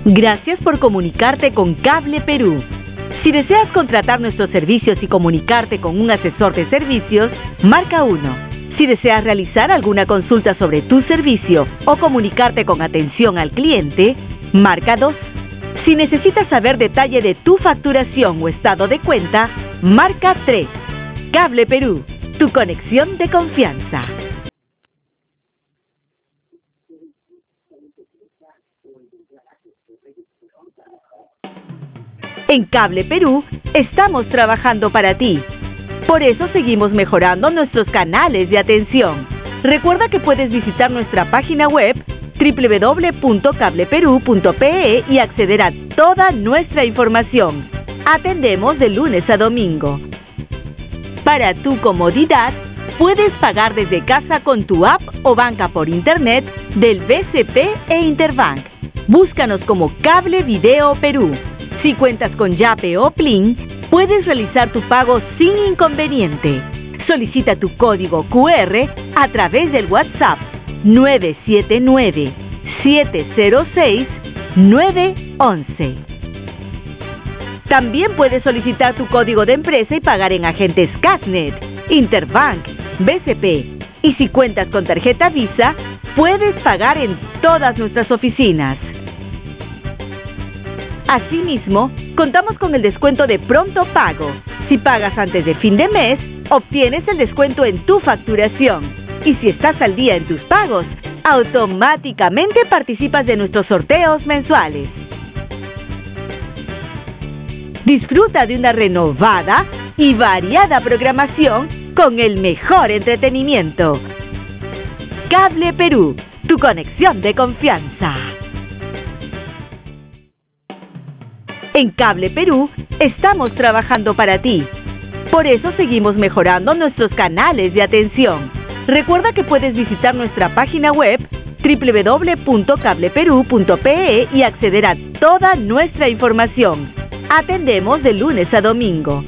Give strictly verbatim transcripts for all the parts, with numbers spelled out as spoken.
Gracias por comunicarte con Cable Perú. Si deseas contratar nuestros servicios y comunicarte con un asesor de servicios, marca uno. Si deseas realizar alguna consulta sobre tu servicio o comunicarte con atención al cliente, marca dos. Si necesitas saber detalle de tu facturación o estado de cuenta, marca tres. Cable Perú, tu conexión de confianza. En Cable Perú estamos trabajando para ti. Por eso seguimos mejorando nuestros canales de atención. Recuerda que puedes visitar nuestra página web doble u doble u doble u punto cable perú punto pe e y acceder a toda nuestra información. Atendemos de lunes a domingo. Para tu comodidad, puedes pagar desde casa con tu app o banca por internet del B C P e Interbank. Búscanos como Cable Video Perú. Si cuentas con Yape o Plin, puedes realizar tu pago sin inconveniente. Solicita tu código cu erre a través del WhatsApp nueve siete nueve, siete cero seis, nueve once. También puedes solicitar tu código de empresa y pagar en agentes Casnet, Interbank, B C P. Y si cuentas con tarjeta Visa, puedes pagar en todas nuestras oficinas. Asimismo, contamos con el descuento de pronto pago. Si pagas antes de fin de mes, obtienes el descuento en tu facturación. Y si estás al día en tus pagos, automáticamente participas de nuestros sorteos mensuales. Disfruta de una renovada y variada programación con el mejor entretenimiento. Cable Perú, tu conexión de confianza. En Cable Perú estamos trabajando para ti. Por eso seguimos mejorando nuestros canales de atención. Recuerda que puedes visitar nuestra página web doble u doble u doble u punto cable perú punto pe e y acceder a toda nuestra información. Atendemos de lunes a domingo.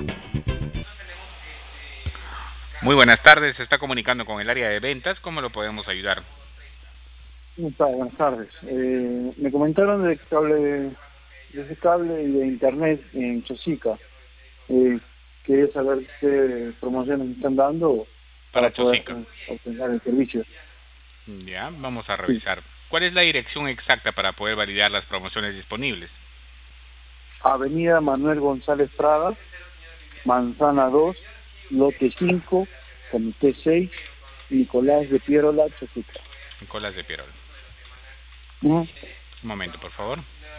Muy buenas tardes, se está comunicando con el área de ventas. ¿Cómo lo podemos ayudar? Buenas tardes. Eh, me comentaron de cable, de ese cable y de internet en Chosica. Eh, quería saber qué promociones están dando para, para Chosica poder obtener el servicio. Ya, vamos a revisar. Sí. ¿Cuál es la dirección exacta para poder validar las promociones disponibles? Avenida Manuel González Prada, Manzana dos, Lote cinco, Comité seis, Nicolás de Pierola, Chosica. Nicolás de Pierola. ¿Mm? Un momento, por favor.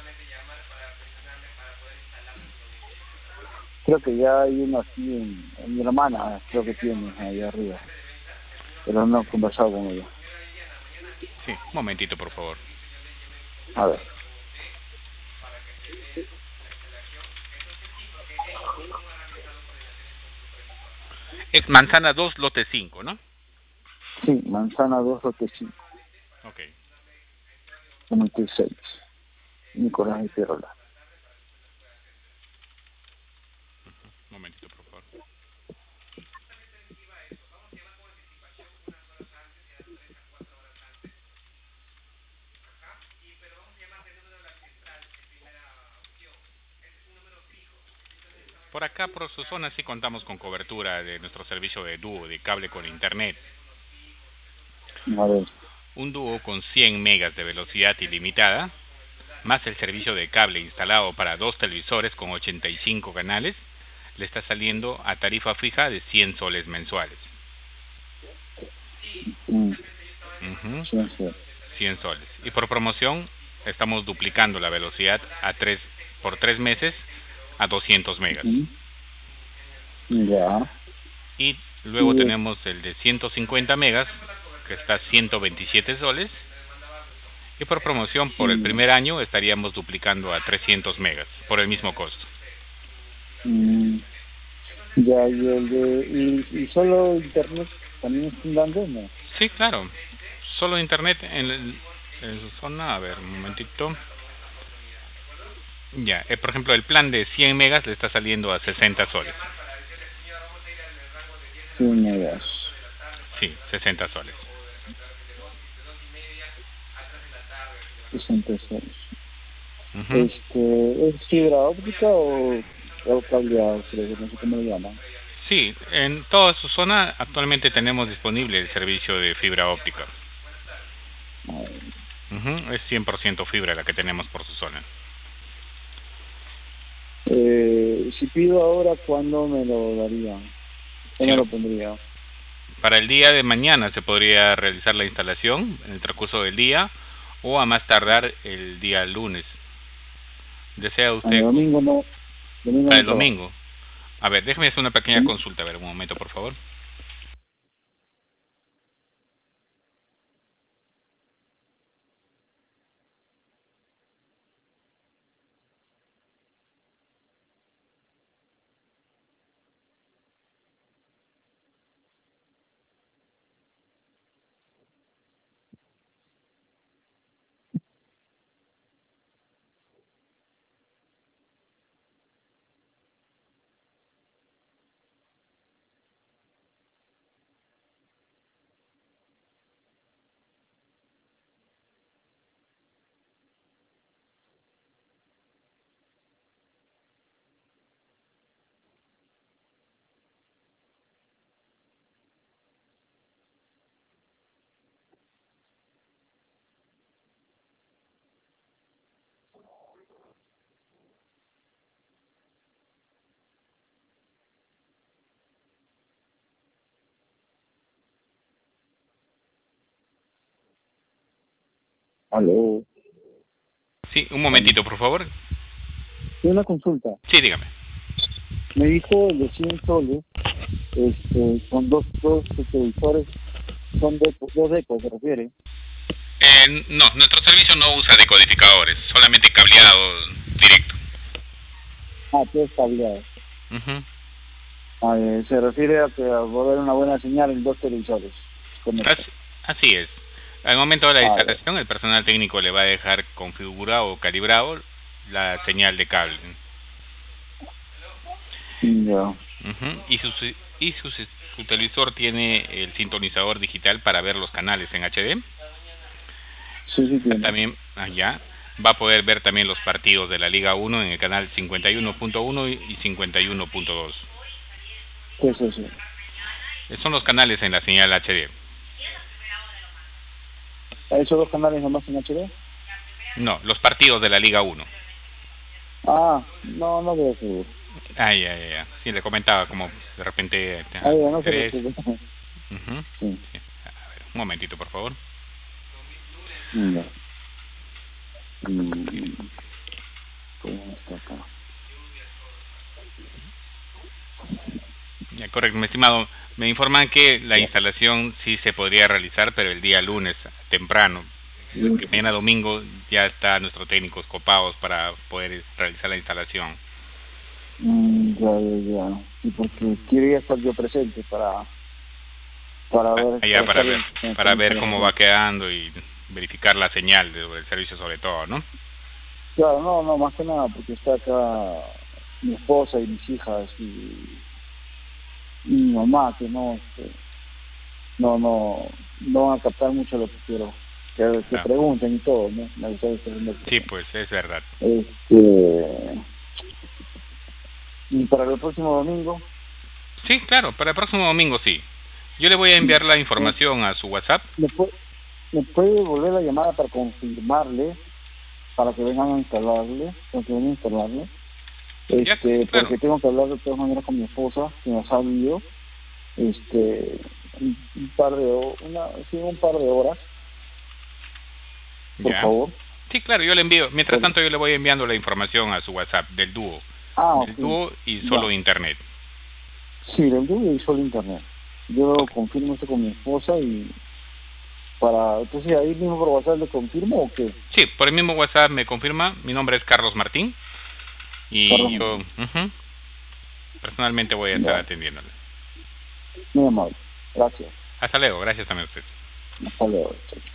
Creo que ya hay uno aquí en, en mi hermana, creo que tiene ahí arriba. Pero no he conversado con ella. Sí, un momentito, por favor. A ver. Es Manzana dos, Lote cinco, ¿no? Sí, Manzana dos, Lote cinco. Ok. Comité seis, Nicolás de Pierola. Un momentito, por favor. Por acá, por su zona, sí contamos con cobertura de nuestro servicio de dúo, de cable con internet. A ver. Un dúo con cien megas de velocidad ilimitada, más el servicio de cable instalado para dos televisores con ochenta y cinco canales, le está saliendo a tarifa fija de cien soles mensuales. Mm. Uh-huh. Sí, sí. cien soles. Y por promoción, estamos duplicando la velocidad a tres, por tres meses a doscientos megas. Mm. Ya. Y luego Sí. tenemos el de ciento cincuenta megas, que está a ciento veintisiete soles. Y por promoción, por el primer año, estaríamos duplicando a trescientos megas, por el mismo costo. Mm. Ya, y el de... ¿Y, y solo internet también están dando, no? Sí, claro. Solo internet en, el, en su zona. A ver, un momentito. Ya, eh, por ejemplo, el plan de cien megas le está saliendo a sesenta soles. cien megas. Sí, sesenta soles. sesenta soles. Uh-huh. Este, ¿es fibra óptica o, o cableado? Creo que no sé cómo lo llaman. Sí, en toda su zona actualmente tenemos disponible el servicio de fibra óptica. Uh-huh. Es cien por ciento fibra la que tenemos por su zona. Eh, si pido ahora, ¿cuándo me lo darían? ¿Cuándo Sí, lo pondría? para el día de mañana se podría realizar la instalación en el transcurso del día o a más tardar el día lunes. ¿Desea Ah, el usted domingo no. Domingo para no el trabajo. domingo? A ver, déjeme hacer una pequeña ¿Sí? consulta. A ver, un momento, por favor. Aló. Sí, un momentito, por favor. Tengo una consulta. Sí, dígame. Me dijo el de cien soles, este, con dos, dos televisores, son de, dos decos, ¿se refiere? Eh, no, nuestro servicio no usa decodificadores, solamente cableado directo. Ah, todo es cableado. Uh-huh. Ah, eh, se refiere a que va a haber una buena señal en dos televisores. Así, así es. Al momento de la Ah, instalación, el personal técnico le va a dejar configurado o calibrado la señal de cable. ya. Uh-huh. Y, su, y su, su televisor tiene el sintonizador digital para ver los canales en H D. Sí, sí tiene. También allá va a poder ver también los partidos de la Liga uno en el canal cincuenta y uno punto uno y cincuenta y uno punto dos. ¿Qué es eso? Son los canales en la señal H D. ¿A esos dos canales nomás en H D? No, los partidos de la Liga uno. Ah, no, no veo seguro. Ah, ya, ya, ya. Sí, le comentaba como de repente... Ah, ya, no se preocupe. Uh-huh. Sí. Sí. A ver, un momentito, por favor. Ya. Mm. ¿Cómo está acá? Ya, correcto, mi estimado. Me informan que la instalación sí se podría realizar, pero el día lunes, temprano. Que mañana domingo ya está nuestros técnicos copados para poder realizar la instalación. Mm, ya, ya, ya. Y porque quería estar yo presente para para ver Allá para ver bien, para ver cómo va quedando y verificar la señal del servicio sobre todo, ¿no? Claro, no, no, más que nada porque está acá mi esposa y mis hijas y, y mi mamá, que no, este, no, no, no van a captar mucho lo que quiero, que, que Ah. pregunten y todo, ¿no? Me gustaría saber. Sí, pues es verdad. Este, y para el próximo domingo. Sí, claro, para el próximo domingo sí. Yo le voy a enviar la información a su WhatsApp. ¿Me puede, me puede volver la llamada para confirmarle, para que vengan a instalarle, para que vengan a instalarle? Este, Ya, claro. Porque tengo que hablar de todas maneras con mi esposa, que nos ha vivido, este, un, un par de una, sí, un par de horas, por ya. favor. Sí, claro, yo le envío. Mientras tanto, yo le voy enviando la información a su WhatsApp del dúo. Ah, del okay. dúo y solo ya. internet. Sí, del dúo y solo internet. Yo Okay. confirmo esto con mi esposa y para, entonces ahí mismo por WhatsApp le confirmo o qué. Sí, por el mismo WhatsApp me confirma. Mi nombre es Carlos Martín y Carlos yo uh-huh, personalmente voy a ya. estar atendiéndole. Muy amable. Gracias. Hasta luego, gracias también a usted. Hasta luego.